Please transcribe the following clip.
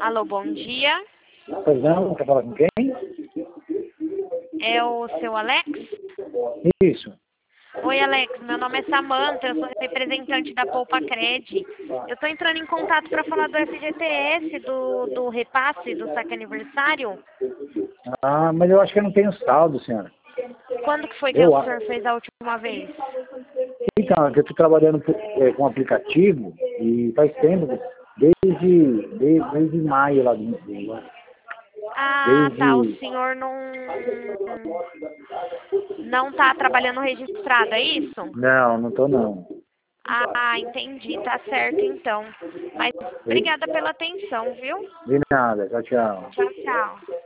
Alô, bom dia. Pois não, quer falar com quem? É o seu Alex? Isso. Oi, Alex. Meu nome é Samantha, eu sou representante da Poupa Cred. Eu estou entrando em contato para falar do FGTS, do repasse do saque aniversário. Ah, mas eu acho que eu não tenho saldo, senhora. Quando que foi que Eu o acho. senhor fez a última vez? Então, é que eu estou trabalhando com aplicativo e faz tempo, desde maio lá do Ah, tá. O desde. senhor não está trabalhando registrado, é isso? Não, não tô não. Ah, entendi. Tá certo, então. Mas obrigada pela atenção, viu? De nada, tchau, tchau. Tchau, tchau.